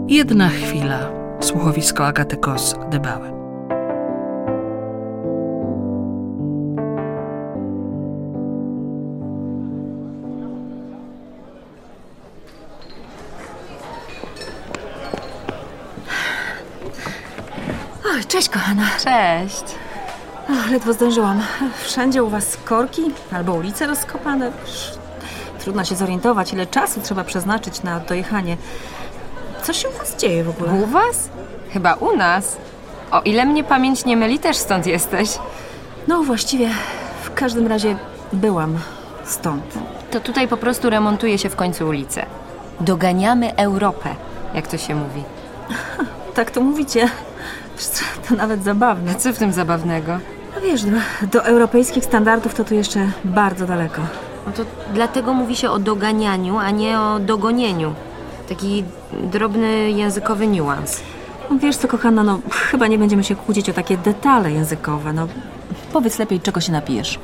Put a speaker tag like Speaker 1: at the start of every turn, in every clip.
Speaker 1: Jedna chwila. Słuchowisko Agaty Kos-Dybały.
Speaker 2: Oj, cześć kochana.
Speaker 3: Cześć.
Speaker 2: Ledwo zdążyłam. Wszędzie u was korki albo ulice rozkopane. Trudno się zorientować, ile czasu trzeba przeznaczyć na dojechanie. Co się u was dzieje w ogóle?
Speaker 3: U was? Chyba u nas. O ile mnie pamięć nie myli, też stąd jesteś.
Speaker 2: No właściwie, w każdym razie byłam stąd.
Speaker 3: To tutaj po prostu remontuje się w końcu ulicę. Doganiamy Europę, jak to się mówi.
Speaker 2: Tak to mówicie. To nawet zabawne.
Speaker 3: Co w tym zabawnego?
Speaker 2: No wiesz, do europejskich standardów to tu jeszcze bardzo daleko.
Speaker 3: No to dlatego mówi się o doganianiu, a nie o dogonieniu. Taki drobny językowy niuans.
Speaker 2: No wiesz co, kochana, no chyba nie będziemy się kłócić o takie detale językowe. No powiedz lepiej, czego się napijesz.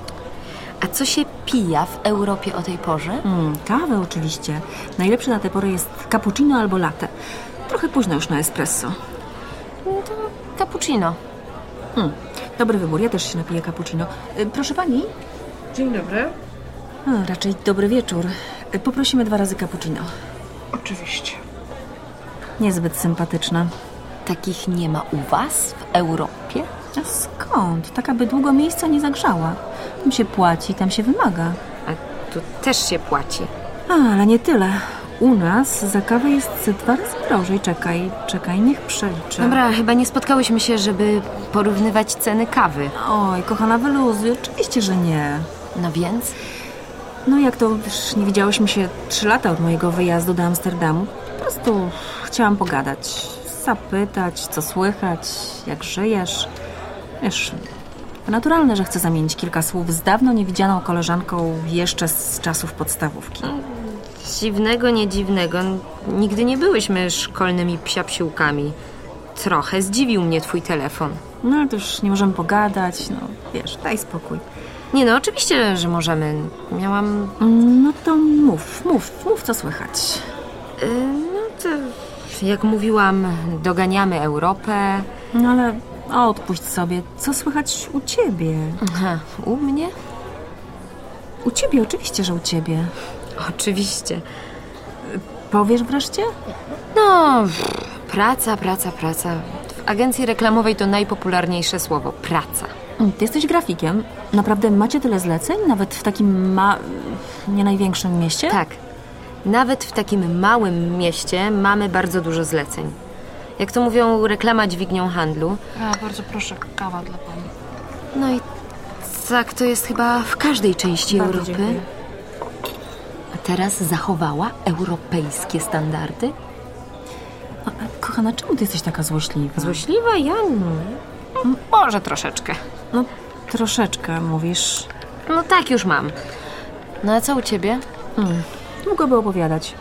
Speaker 3: A co się pija w Europie o tej porze?
Speaker 2: Kawę oczywiście. Najlepsze na tę porę jest cappuccino albo latte. Trochę późno już na espresso.
Speaker 3: No to cappuccino.
Speaker 2: Dobry wybór, ja też się napiję cappuccino. Proszę pani?
Speaker 1: Dzień dobry.
Speaker 2: Raczej dobry wieczór. Poprosimy 2 razy cappuccino.
Speaker 1: Oczywiście.
Speaker 2: Niezbyt sympatyczna.
Speaker 3: Takich nie ma u was w Europie?
Speaker 2: A skąd? Tak, aby długo miejsca nie zagrzała. Tam się płaci, tam się wymaga.
Speaker 3: A tu też się płaci.
Speaker 2: Ale nie tyle. U nas za kawę jest 2 razy drożej. Czekaj, niech przeliczę.
Speaker 3: Dobra, chyba nie spotkałyśmy się, żeby porównywać ceny kawy.
Speaker 2: Oj, kochana, wyluzuj. Oczywiście, że nie.
Speaker 3: No więc?
Speaker 2: No jak to, wiesz, nie widziałyśmy się 3 lata od mojego wyjazdu do Amsterdamu. Po prostu chciałam pogadać, zapytać, co słychać, jak żyjesz. Wiesz, to naturalne, że chcę zamienić kilka słów z dawno niewidzianą koleżanką jeszcze z czasów podstawówki.
Speaker 3: Dziwnego, nie dziwnego. Nigdy nie byłyśmy szkolnymi psiapsiłkami. Trochę zdziwił mnie twój telefon.
Speaker 2: No ale to już nie możemy pogadać, no wiesz, daj spokój.
Speaker 3: Nie no, oczywiście, że możemy. Miałam...
Speaker 2: No to mów, co słychać.
Speaker 3: No to, jak mówiłam, doganiamy Europę.
Speaker 2: No ale odpuść sobie, co słychać u ciebie?
Speaker 3: Aha, u mnie?
Speaker 2: U ciebie, oczywiście, że u ciebie.
Speaker 3: Oczywiście.
Speaker 2: Powiesz wreszcie?
Speaker 3: No, praca. W agencji reklamowej to najpopularniejsze słowo. Praca.
Speaker 2: Ty jesteś grafikiem. Naprawdę macie tyle zleceń? Nawet w takim nie największym mieście?
Speaker 3: Tak. Nawet w takim małym mieście mamy bardzo dużo zleceń. Jak to mówią, reklama dźwignią handlu.
Speaker 1: Bardzo proszę, kawa dla pani.
Speaker 3: No i tak to jest chyba w każdej części
Speaker 2: Bardzo
Speaker 3: Europy.
Speaker 2: dziękuję.
Speaker 3: A teraz zachowała europejskie standardy?
Speaker 2: Kochana, czemu ty jesteś taka złośliwa?
Speaker 3: Złośliwa? Ja? Może troszeczkę.
Speaker 2: No, troszeczkę, mówisz.
Speaker 3: No tak już mam. No a co u ciebie?
Speaker 2: Długo by opowiadać.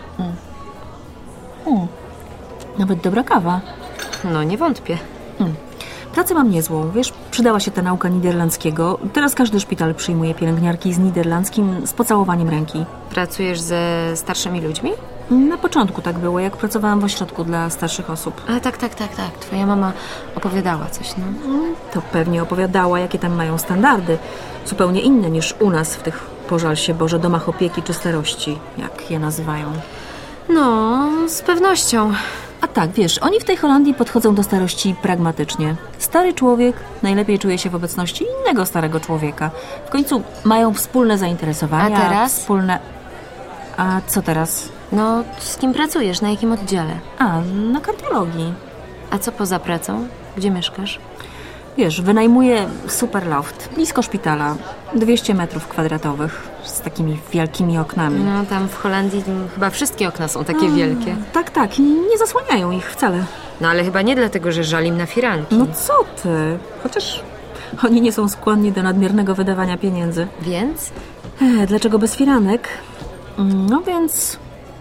Speaker 2: Nawet dobra kawa.
Speaker 3: No nie wątpię.
Speaker 2: Pracę mam niezłą, wiesz, przydała się ta nauka niderlandzkiego. Teraz każdy szpital przyjmuje pielęgniarki z niderlandzkim z pocałowaniem ręki.
Speaker 3: Pracujesz ze starszymi ludźmi?
Speaker 2: Na początku tak było, jak pracowałam w ośrodku dla starszych osób.
Speaker 3: A tak. Twoja mama opowiadała coś, no.
Speaker 2: To pewnie opowiadała, jakie tam mają standardy. Zupełnie inne niż u nas w tych, pożal się Boże, domach opieki czy starości, jak je nazywają.
Speaker 3: No, z pewnością.
Speaker 2: A tak, wiesz, oni w tej Holandii podchodzą do starości pragmatycznie. Stary człowiek najlepiej czuje się w obecności innego starego człowieka. W końcu mają wspólne zainteresowania.
Speaker 3: A teraz?
Speaker 2: A co teraz?
Speaker 3: No, z kim pracujesz? Na jakim oddziale?
Speaker 2: Na kardiologii.
Speaker 3: A co poza pracą? Gdzie mieszkasz?
Speaker 2: Wiesz, wynajmuję super loft, blisko szpitala, 200 metrów kwadratowych, z takimi wielkimi oknami.
Speaker 3: No, tam w Holandii chyba wszystkie okna są takie wielkie.
Speaker 2: Tak, nie zasłaniają ich wcale.
Speaker 3: No, ale chyba nie dlatego, że żal im na firanki.
Speaker 2: No co ty? Chociaż oni nie są skłonni do nadmiernego wydawania pieniędzy.
Speaker 3: Więc?
Speaker 2: Dlaczego bez firanek? No więc...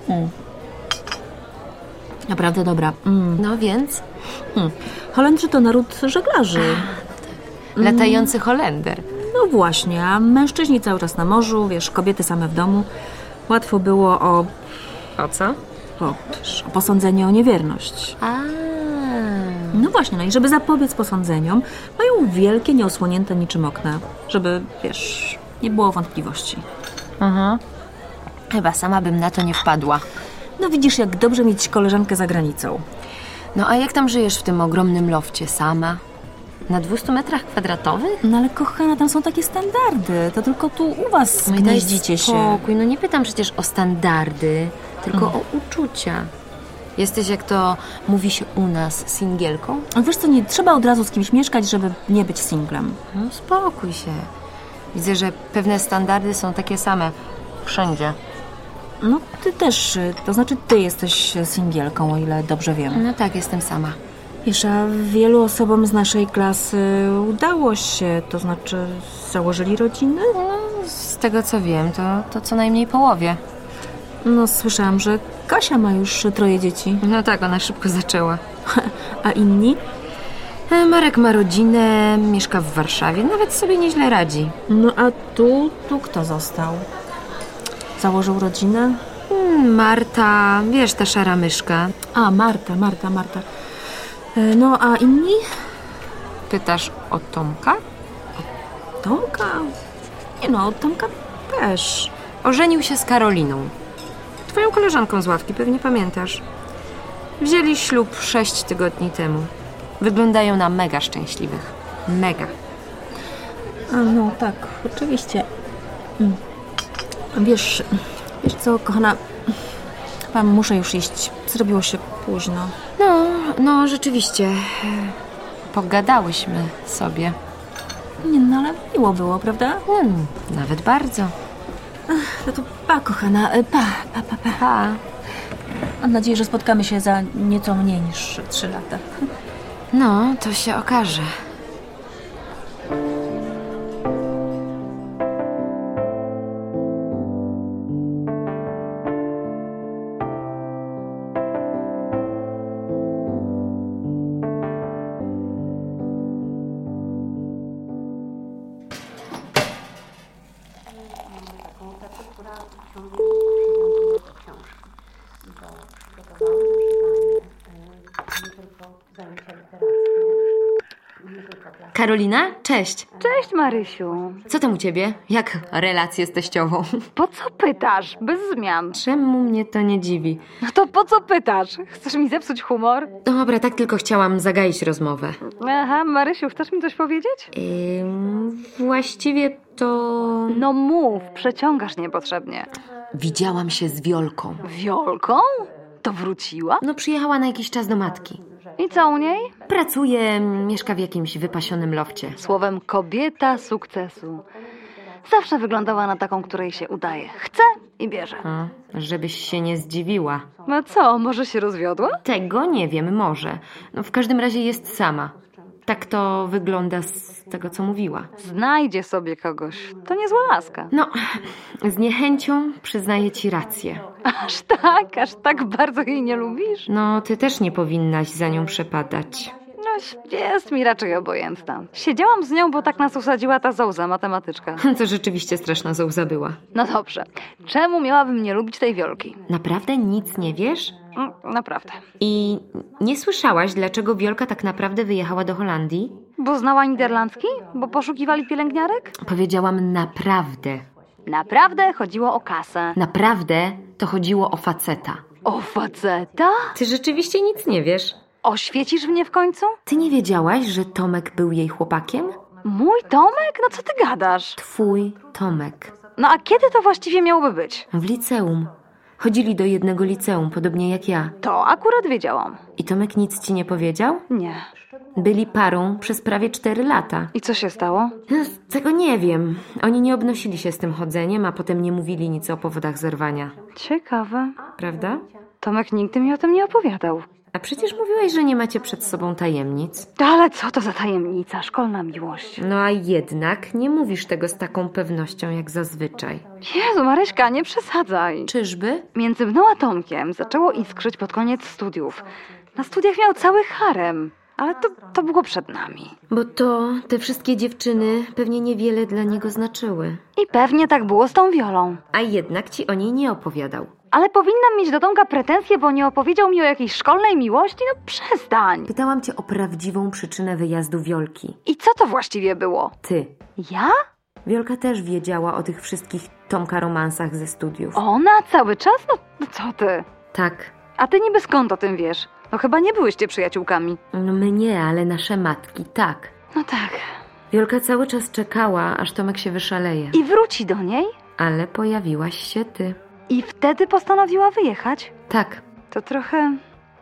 Speaker 2: Naprawdę dobra.
Speaker 3: No więc?
Speaker 2: Holendrzy to naród żeglarzy.
Speaker 3: Latający Holender.
Speaker 2: No właśnie, a mężczyźni cały czas na morzu, wiesz, kobiety same w domu. Łatwo było
Speaker 3: O co?
Speaker 2: o posądzenie o niewierność. No właśnie, no i żeby zapobiec posądzeniom, mają wielkie, nieosłonięte niczym okna, żeby, nie było wątpliwości.
Speaker 3: Chyba sama bym na to nie wpadła.
Speaker 2: No widzisz, jak dobrze mieć koleżankę za granicą.
Speaker 3: No a jak tam żyjesz w tym ogromnym lofcie sama? Na 200 metrach kwadratowych?
Speaker 2: No ale kochana, tam są takie standardy, to tylko tu u was gnieździcie się.
Speaker 3: Spokój, no nie pytam przecież o standardy, tylko o uczucia. Jesteś, jak to mówi się u nas, singielką?
Speaker 2: Wiesz co, nie trzeba od razu z kimś mieszkać, żeby nie być singlem.
Speaker 3: No spokój się. Widzę, że pewne standardy są takie same wszędzie.
Speaker 2: No ty też, to znaczy ty jesteś singielką, o ile dobrze wiem.
Speaker 3: No tak, jestem sama.
Speaker 2: Wiesz, a wielu osobom z naszej klasy udało się, to znaczy założyli rodziny?
Speaker 3: No, z tego co wiem, to co najmniej połowie.
Speaker 2: No słyszałam, że Kasia ma już 3 dzieci.
Speaker 3: No tak, ona szybko zaczęła.
Speaker 2: A inni?
Speaker 3: Marek ma rodzinę, mieszka w Warszawie, nawet sobie nieźle radzi.
Speaker 2: No a tu kto został? Założył rodzinę?
Speaker 3: Marta, wiesz, ta szara myszka.
Speaker 2: A, Marta. No a inni?
Speaker 3: Pytasz o Tomka?
Speaker 2: Tomka? Nie no, Tomka też.
Speaker 3: Ożenił się z Karoliną. Twoją koleżanką z ławki, pewnie pamiętasz. Wzięli ślub 6 tygodni temu. Wyglądają na mega szczęśliwych. Mega.
Speaker 2: A no tak, oczywiście. Wiesz co, kochana, chyba muszę już iść. Zrobiło się późno.
Speaker 3: No, rzeczywiście. Pogadałyśmy sobie.
Speaker 2: Nie no, ale miło było, prawda?
Speaker 3: Nawet bardzo.
Speaker 2: No to pa, kochana, pa.
Speaker 3: Pa.
Speaker 2: Mam nadzieję, że spotkamy się za nieco mniej niż 3 lata.
Speaker 3: No, to się okaże. Karolina, cześć.
Speaker 4: Cześć, Marysiu.
Speaker 3: Co tam u ciebie? Jak relacje z teściową?
Speaker 4: Po co pytasz? Bez zmian.
Speaker 3: Czemu mnie to nie dziwi?
Speaker 4: No to po co pytasz? Chcesz mi zepsuć humor?
Speaker 3: Dobra, tak tylko chciałam zagaić rozmowę.
Speaker 4: Aha, Marysiu, chcesz mi coś powiedzieć?
Speaker 3: Właściwie to...
Speaker 4: No mów, przeciągasz niepotrzebnie.
Speaker 3: Widziałam się z Wiolką.
Speaker 4: Wiolką? To wróciła?
Speaker 3: No przyjechała na jakiś czas do matki.
Speaker 4: I co u niej?
Speaker 3: Pracuje, mieszka w jakimś wypasionym lofcie.
Speaker 4: Słowem, kobieta sukcesu. Zawsze wyglądała na taką, której się udaje. Chce i bierze.
Speaker 3: Żebyś się nie zdziwiła.
Speaker 4: No co, może się rozwiodła?
Speaker 3: Tego nie wiem, może. No w każdym razie jest sama. Tak to wygląda z tego, co mówiła.
Speaker 4: Znajdzie sobie kogoś. To niezła laska.
Speaker 3: No, z niechęcią przyznaję ci rację.
Speaker 4: Aż tak bardzo jej nie lubisz?
Speaker 3: No, ty też nie powinnaś za nią przepadać.
Speaker 4: No, jest mi raczej obojętna. Siedziałam z nią, bo tak nas usadziła ta Zouza, matematyczka.
Speaker 3: To rzeczywiście straszna Zouza była.
Speaker 4: No dobrze. Czemu miałabym nie lubić tej Wiolki?
Speaker 3: Naprawdę nic nie wiesz?
Speaker 4: Naprawdę.
Speaker 3: I nie słyszałaś, dlaczego Wiolka tak naprawdę wyjechała do Holandii?
Speaker 4: Bo znała niderlandzki? Bo poszukiwali pielęgniarek?
Speaker 3: Powiedziałam naprawdę.
Speaker 4: Naprawdę chodziło o kasę.
Speaker 3: Naprawdę to chodziło o faceta.
Speaker 4: O faceta?
Speaker 3: Ty rzeczywiście nic nie wiesz.
Speaker 4: Oświecisz mnie w końcu?
Speaker 3: Ty nie wiedziałaś, że Tomek był jej chłopakiem?
Speaker 4: Mój Tomek? No co ty gadasz?
Speaker 3: Twój Tomek.
Speaker 4: No a kiedy to właściwie miałoby być?
Speaker 3: W liceum. Chodzili do jednego liceum, podobnie jak ja.
Speaker 4: To akurat wiedziałam.
Speaker 3: I Tomek nic ci nie powiedział?
Speaker 4: Nie.
Speaker 3: Byli parą przez prawie 4 lata.
Speaker 4: I co się stało?
Speaker 3: No, tego nie wiem. Oni nie obnosili się z tym chodzeniem, a potem nie mówili nic o powodach zerwania.
Speaker 4: Ciekawe.
Speaker 3: Prawda?
Speaker 4: Tomek nigdy mi o tym nie opowiadał.
Speaker 3: A przecież mówiłaś, że nie macie przed sobą tajemnic.
Speaker 4: Ale co to za tajemnica? Szkolna miłość.
Speaker 3: No a jednak nie mówisz tego z taką pewnością jak zazwyczaj.
Speaker 4: Jezu, Maryśka, nie przesadzaj.
Speaker 3: Czyżby?
Speaker 4: Między mną a Tomkiem zaczęło iskrzyć pod koniec studiów. Na studiach miał cały harem. Ale to było przed nami.
Speaker 3: Bo te wszystkie dziewczyny pewnie niewiele dla niego znaczyły.
Speaker 4: I pewnie tak było z tą Wiolą.
Speaker 3: A jednak ci o niej nie opowiadał.
Speaker 4: Ale powinnam mieć do Tomka pretensje, bo nie opowiedział mi o jakiejś szkolnej miłości? No przestań.
Speaker 3: Pytałam cię o prawdziwą przyczynę wyjazdu Wiolki.
Speaker 4: I co to właściwie było?
Speaker 3: Ty.
Speaker 4: Ja?
Speaker 3: Wiolka też wiedziała o tych wszystkich Tomka romansach ze studiów.
Speaker 4: Ona cały czas? No co ty?
Speaker 3: Tak.
Speaker 4: A ty niby skąd o tym wiesz? No chyba nie byłyście przyjaciółkami.
Speaker 3: No my nie, ale nasze matki tak.
Speaker 4: No tak.
Speaker 3: Wiolka cały czas czekała, aż Tomek się wyszaleje.
Speaker 4: I wróci do niej?
Speaker 3: Ale pojawiłaś się ty.
Speaker 4: I wtedy postanowiła wyjechać?
Speaker 3: Tak.
Speaker 4: To trochę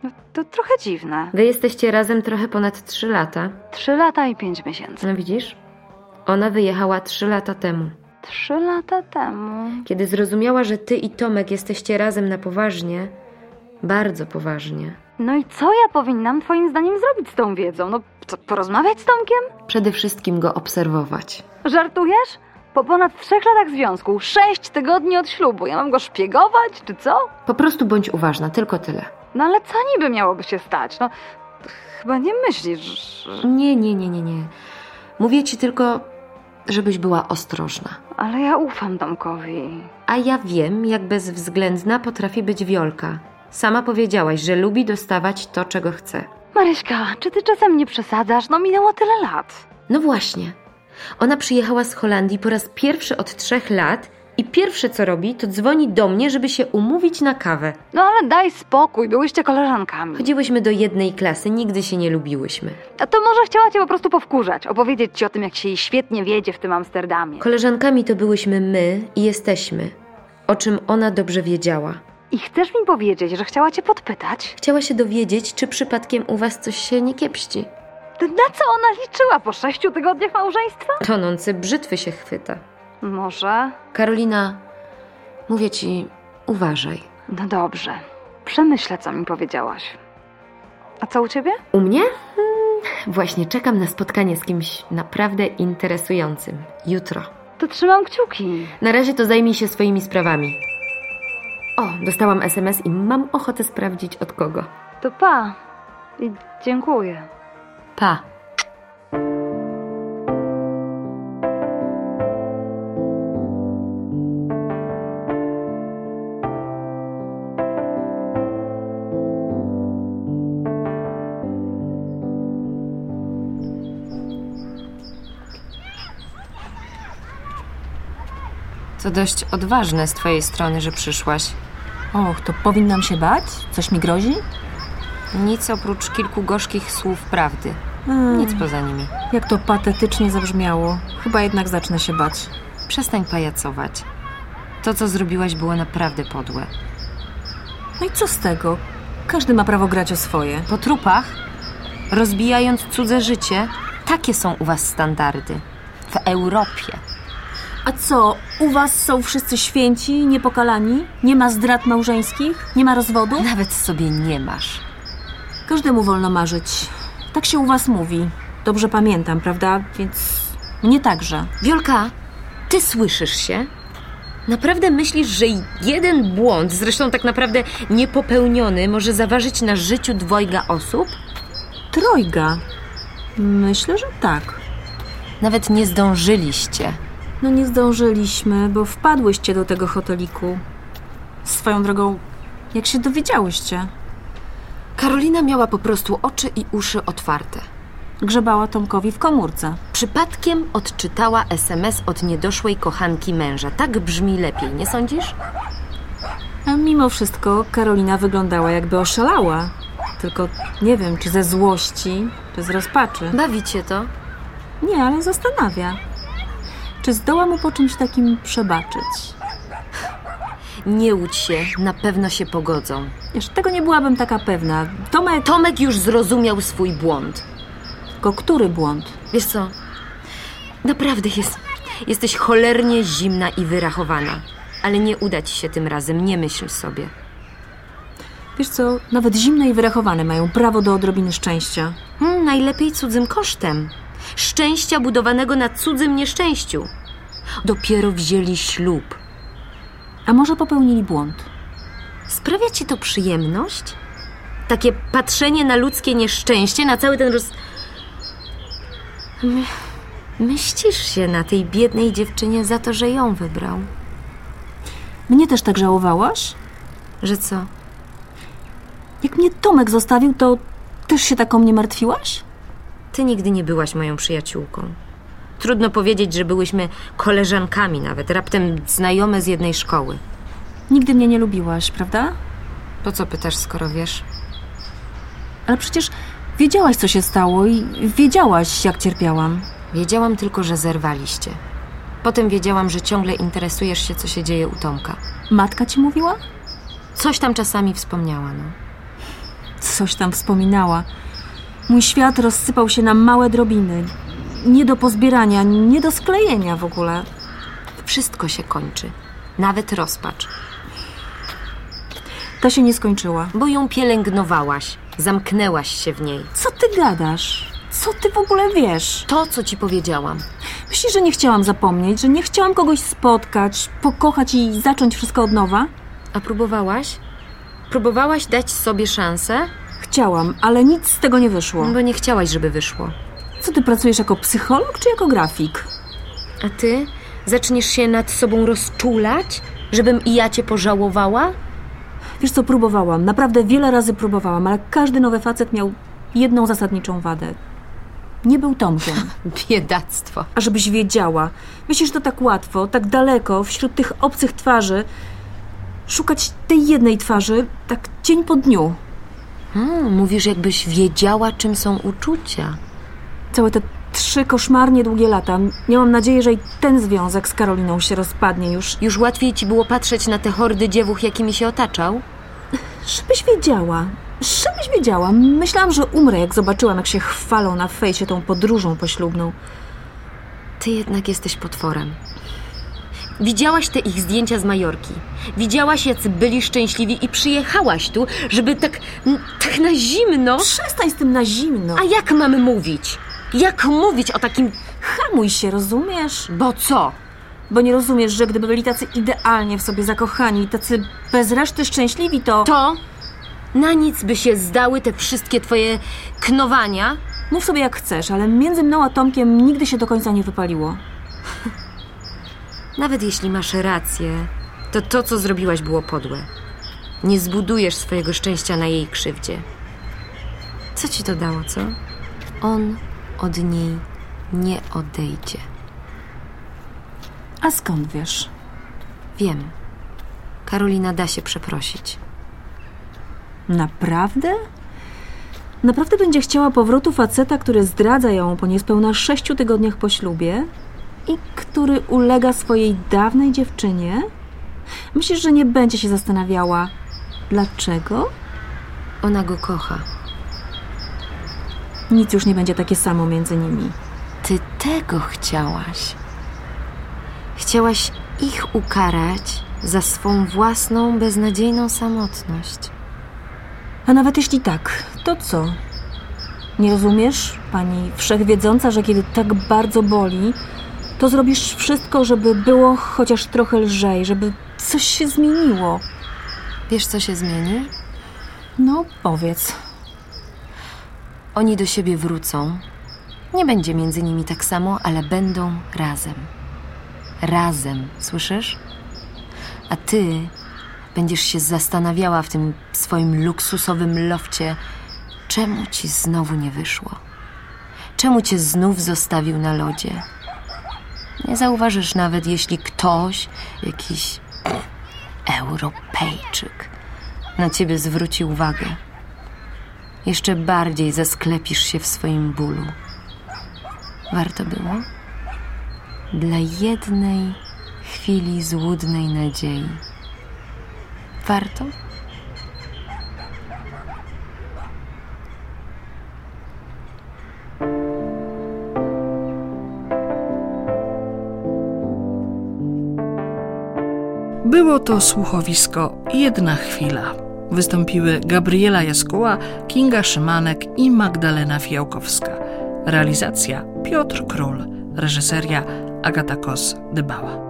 Speaker 4: dziwne.
Speaker 3: Wy jesteście razem trochę ponad 3 lata.
Speaker 4: 3 lata i 5 miesięcy.
Speaker 3: No widzisz? Ona wyjechała 3 lata temu.
Speaker 4: 3 lata temu.
Speaker 3: Kiedy zrozumiała, że ty i Tomek jesteście razem na poważnie, bardzo poważnie.
Speaker 4: No i co ja powinnam twoim zdaniem zrobić z tą wiedzą? No co, porozmawiać z Tomkiem?
Speaker 3: Przede wszystkim go obserwować.
Speaker 4: Żartujesz? Po ponad 3 latach związku, 6 tygodni od ślubu. Ja mam go szpiegować, czy co?
Speaker 3: Po prostu bądź uważna, tylko tyle.
Speaker 4: No ale co niby miałoby się stać? No, chyba nie myślisz, że...
Speaker 3: Nie. Mówię ci tylko, żebyś była ostrożna.
Speaker 4: Ale ja ufam Tomkowi.
Speaker 3: A ja wiem, jak bezwzględna potrafi być Wiolka. Sama powiedziałaś, że lubi dostawać to, czego chce.
Speaker 4: Maryśka, czy ty czasem nie przesadzasz? No minęło tyle lat.
Speaker 3: No właśnie. Ona przyjechała z Holandii po raz pierwszy od 3 lat i pierwsze co robi, to dzwoni do mnie, żeby się umówić na kawę.
Speaker 4: No ale daj spokój, byłyście koleżankami.
Speaker 3: Chodziłyśmy do jednej klasy, nigdy się nie lubiłyśmy.
Speaker 4: A to może chciała cię po prostu powkurzać, opowiedzieć ci o tym, jak się jej świetnie wiedzie w tym Amsterdamie.
Speaker 3: Koleżankami to byłyśmy my i jesteśmy, o czym ona dobrze wiedziała.
Speaker 4: I chcesz mi powiedzieć, że chciała cię podpytać?
Speaker 3: Chciała się dowiedzieć, czy przypadkiem u was coś się nie kiepści.
Speaker 4: To na co ona liczyła po 6 tygodniach małżeństwa?
Speaker 3: Tonący brzytwy się chwyta.
Speaker 4: Może.
Speaker 3: Karolina, mówię ci, uważaj.
Speaker 4: No dobrze. Przemyślę, co mi powiedziałaś. A co u ciebie?
Speaker 3: U mnie? Właśnie czekam na spotkanie z kimś naprawdę interesującym. Jutro.
Speaker 4: To trzymam kciuki.
Speaker 3: Na razie to zajmij się swoimi sprawami. O, dostałam SMS i mam ochotę sprawdzić od kogo.
Speaker 4: To pa. I dziękuję.
Speaker 3: Pa. To dość odważne z twojej strony, że przyszłaś.
Speaker 2: Och, to powinnam się bać? Coś mi grozi?
Speaker 3: Nic oprócz kilku gorzkich słów prawdy. Nic poza nimi.
Speaker 2: Jak to patetycznie zabrzmiało. Chyba jednak zacznę się bać.
Speaker 3: Przestań pajacować. To, co zrobiłaś, było naprawdę podłe.
Speaker 2: No i co z tego? Każdy ma prawo grać o swoje.
Speaker 3: Po trupach, rozbijając cudze życie, takie są u was standardy. W Europie.
Speaker 2: A co, u was są wszyscy święci, niepokalani? Nie ma zdrad małżeńskich? Nie ma rozwodu?
Speaker 3: Nawet sobie nie masz.
Speaker 2: Każdemu wolno marzyć. Tak się u was mówi. Dobrze pamiętam, prawda? Więc mnie także.
Speaker 3: Wiolka, ty słyszysz się? Naprawdę myślisz, że jeden błąd, zresztą tak naprawdę niepopełniony, może zaważyć na życiu 2 osób?
Speaker 2: 3? Myślę, że tak.
Speaker 3: Nawet nie zdążyliście.
Speaker 2: No nie zdążyliśmy, bo wpadłyście do tego hoteliku. Swoją drogą, jak się dowiedziałyście?
Speaker 3: Karolina miała po prostu oczy i uszy otwarte.
Speaker 2: Grzebała Tomkowi w komórce.
Speaker 3: Przypadkiem odczytała SMS od niedoszłej kochanki męża. Tak brzmi lepiej, nie sądzisz?
Speaker 2: A mimo wszystko Karolina wyglądała, jakby oszalała. Tylko nie wiem, czy ze złości, czy z rozpaczy.
Speaker 3: Bawi cię to?
Speaker 2: Nie, ale zastanawia. Czy zdoła mu po czymś takim przebaczyć?
Speaker 3: Nie łudź się, na pewno się pogodzą.
Speaker 2: Wiesz, tego nie byłabym taka pewna.
Speaker 3: Tomek już zrozumiał swój błąd.
Speaker 2: Tylko który błąd?
Speaker 3: Wiesz co? Naprawdę jesteś cholernie zimna i wyrachowana. Ale nie uda ci się tym razem, nie myśl sobie.
Speaker 2: Wiesz co? Nawet zimne i wyrachowane mają prawo do odrobiny szczęścia.
Speaker 3: Najlepiej cudzym kosztem. Szczęścia budowanego na cudzym nieszczęściu. Dopiero wzięli ślub.
Speaker 2: A może popełnili błąd?
Speaker 3: Sprawia ci to przyjemność? takie patrzenie na ludzkie nieszczęście, na cały ten Mścisz się na tej biednej dziewczynie za to, że ją wybrał.
Speaker 2: Mnie też tak żałowałaś?
Speaker 3: Że co?
Speaker 2: Jak mnie Tomek zostawił, to też się tak o mnie martwiłaś?
Speaker 3: Ty nigdy nie byłaś moją przyjaciółką. Trudno powiedzieć, że byłyśmy koleżankami nawet, raptem znajome z jednej szkoły.
Speaker 2: Nigdy mnie nie lubiłaś, prawda?
Speaker 3: Po co pytasz, skoro wiesz?
Speaker 2: Ale przecież wiedziałaś, co się stało i wiedziałaś, jak cierpiałam.
Speaker 3: Wiedziałam tylko, że zerwaliście. Potem wiedziałam, że ciągle interesujesz się, co się dzieje u Tomka.
Speaker 2: Matka ci mówiła?
Speaker 3: Coś tam czasami wspomniała, no.
Speaker 2: Coś tam wspominała. Mój świat rozsypał się na małe drobiny. Nie do pozbierania, nie do sklejenia w ogóle.
Speaker 3: Wszystko się kończy. Nawet rozpacz.
Speaker 2: Ta się nie skończyła.
Speaker 3: Bo ją pielęgnowałaś. Zamknęłaś się w niej.
Speaker 2: Co ty gadasz? Co ty w ogóle wiesz?
Speaker 3: To, co ci powiedziałam.
Speaker 2: Myślisz, że nie chciałam zapomnieć, że nie chciałam kogoś spotkać, pokochać i zacząć wszystko od nowa?
Speaker 3: A próbowałaś? Próbowałaś dać sobie szansę?
Speaker 2: Chciałam, ale nic z tego nie wyszło.
Speaker 3: Bo nie chciałaś, żeby wyszło.
Speaker 2: Co, ty pracujesz jako psycholog czy jako grafik?
Speaker 3: A ty? Zaczniesz się nad sobą rozczulać? Żebym i ja cię pożałowała?
Speaker 2: Wiesz co, próbowałam. Naprawdę wiele razy próbowałam, ale każdy nowy facet miał jedną zasadniczą wadę. Nie był Tomkiem.
Speaker 3: Biedactwo.
Speaker 2: A żebyś wiedziała, myślisz, że to tak łatwo, tak daleko, wśród tych obcych twarzy, szukać tej jednej twarzy, tak dzień po dniu.
Speaker 3: Mówisz, jakbyś wiedziała, czym są uczucia.
Speaker 2: Całe te 3 koszmarnie długie lata. Miałam nadzieję, że i ten związek z Karoliną się rozpadnie już.
Speaker 3: Już łatwiej ci było patrzeć na te hordy dziewuch, jakimi się otaczał?
Speaker 2: Żebyś wiedziała. Myślałam, że umrę, jak zobaczyłam, jak się chwalą na fejsie tą podróżą poślubną.
Speaker 3: Ty jednak jesteś potworem. Widziałaś te ich zdjęcia z Majorki. Widziałaś, jacy byli szczęśliwi i przyjechałaś tu, żeby tak na zimno...
Speaker 2: Przestań z tym na zimno.
Speaker 3: A jak mamy mówić? Jak mówić o takim...
Speaker 2: Hamuj się, rozumiesz?
Speaker 3: Bo co?
Speaker 2: Bo nie rozumiesz, że gdyby byli tacy idealnie w sobie zakochani, tacy bez reszty szczęśliwi, to...
Speaker 3: To? Na nic by się zdały te wszystkie twoje knowania?
Speaker 2: Mów sobie jak chcesz, ale między mną a Tomkiem nigdy się do końca nie wypaliło.
Speaker 3: Nawet jeśli masz rację, to co zrobiłaś, było podłe. Nie zbudujesz swojego szczęścia na jej krzywdzie. Co ci to dało, co? On od niej nie odejdzie.
Speaker 2: A skąd wiesz?
Speaker 3: Wiem. Karolina da się przeprosić.
Speaker 2: Naprawdę? Naprawdę będzie chciała powrotu faceta, który zdradza ją po niespełna 6 tygodniach po ślubie i który ulega swojej dawnej dziewczynie? Myślisz, że nie będzie się zastanawiała, dlaczego?
Speaker 3: Ona go kocha.
Speaker 2: Nic już nie będzie takie samo między nimi.
Speaker 3: Ty tego chciałaś. Chciałaś ich ukarać za swą własną, beznadziejną samotność.
Speaker 2: A nawet jeśli tak, to co? Nie rozumiesz, pani wszechwiedząca, że kiedy tak bardzo boli, to zrobisz wszystko, żeby było chociaż trochę lżej, żeby coś się zmieniło.
Speaker 3: Wiesz, co się zmieni?
Speaker 2: No, powiedz.
Speaker 3: Oni do siebie wrócą. Nie będzie między nimi tak samo, ale będą razem. Razem, słyszysz? A ty będziesz się zastanawiała w tym swoim luksusowym lofcie, czemu ci znowu nie wyszło? Czemu cię znów zostawił na lodzie? Nie zauważysz nawet, jeśli ktoś, jakiś Europejczyk, na ciebie zwróci uwagę. Jeszcze bardziej zasklepisz się w swoim bólu. Warto było? Dla jednej chwili złudnej nadziei. Warto?
Speaker 1: Było to słuchowisko Jedna chwila. Wystąpiły Gabriela Jaskuła, Kinga Szymanek i Magdalena Fijałkowska. Realizacja Piotr Król. Reżyseria Agata Kos-Dybała.